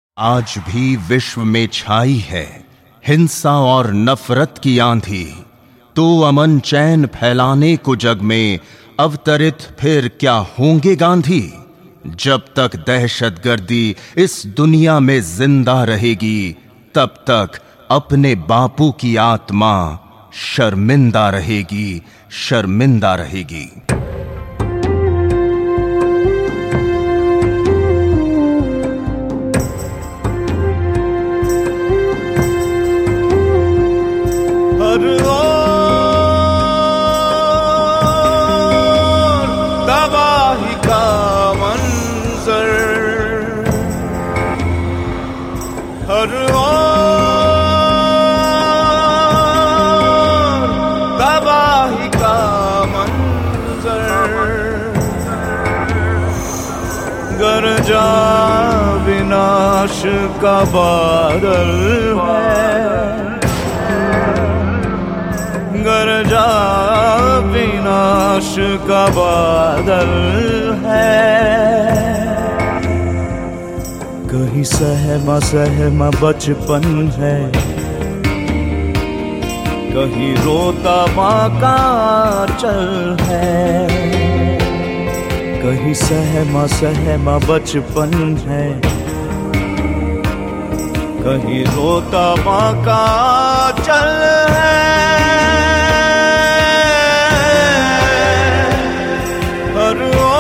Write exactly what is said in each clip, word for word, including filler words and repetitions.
आज भी विश्व में छाई है हिंसा और नफरत की आंधी। तो अमन चैन फैलाने को जग में अवतरित फिर क्या होंगे गांधी। जब तक दहशतगर्दी इस दुनिया में जिंदा रहेगी, तब तक अपने बापू की आत्मा शर्मिंदा रहेगी, शर्मिंदा रहेगी। हर ओर तबाही का मंजर, हर ओर तबाही का मंजर। गरजा विनाश का बादल है, गरजा विनाश का बादल है। कहीं सहमा सहमा बचपन है, कहीं रोता माँ का चल है। कहीं सहमा सहमा बचपन है, कहीं रोता माँ का चल है। हर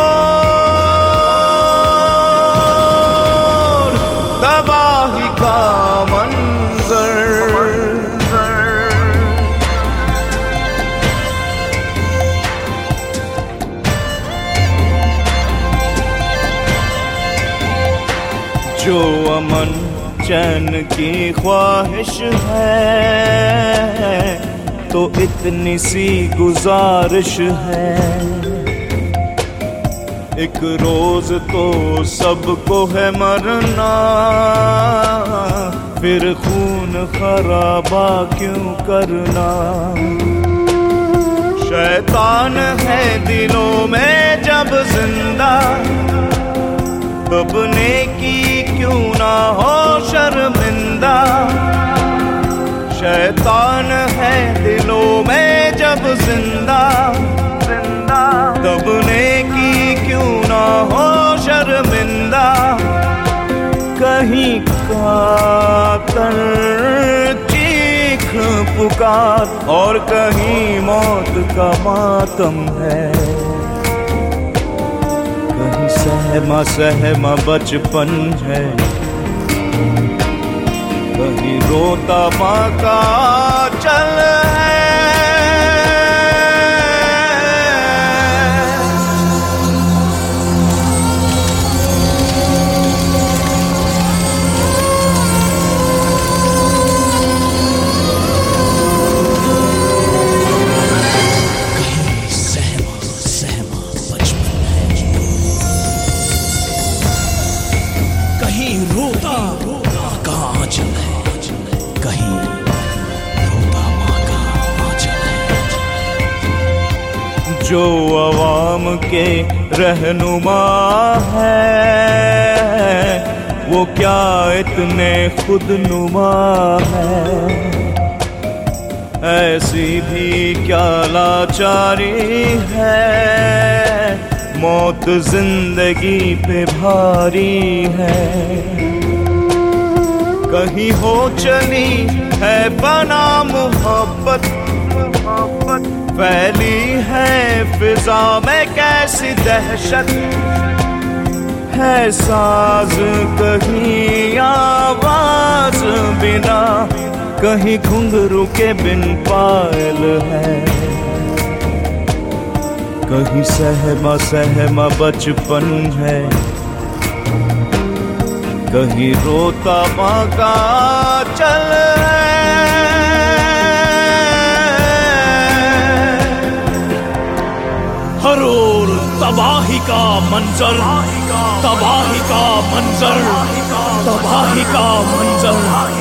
ओर तबाही का मंजर, जो अमन चैन की ख्वाहिश है, तो इतनी सी गुजारिश है। एक रोज तो सबको है मरना, फिर खून खराबा क्यों करना। शैतान है दिलों में जब जिंदा, तब नेकी क्यों ना हो शर्मिंदा। शैतान है दिलों में जब जिंदा, जिंदा तब नेकी क्यों ना हो शर्मिंदा। कहीं कातर चीख पुकार और कहीं मौत का मातम है। कहीं सहमा सहमा बचपन है, कहीं रोता माँ का चल है। जो अवाम के रहनुमा है, वो क्या इतने खुदनुमा है। ऐसी भी क्या लाचारी है, मौत जिंदगी पे भारी है। कहीं हो चली है बना मोहब्बत, फैली है फिजा में कैसी दहशत। है साज कहीं आवाज बिना, कहीं घुंघरू के बिन पायल है। कहीं सहमा सहमा बचपन है, कहीं रोता माँ का चल है। हर ओर तबाही का मंजर, तबाही का मंजर, तबाही का मंजर।